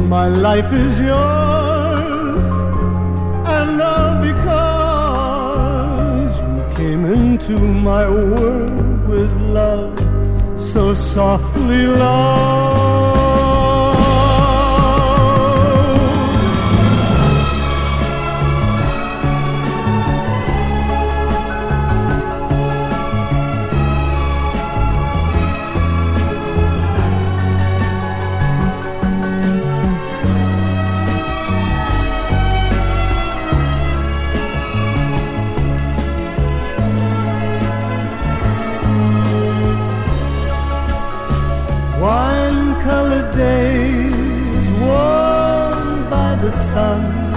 My life is yours, and all because you came into my world with love so softly low. Wine-colored days warmed by the sun,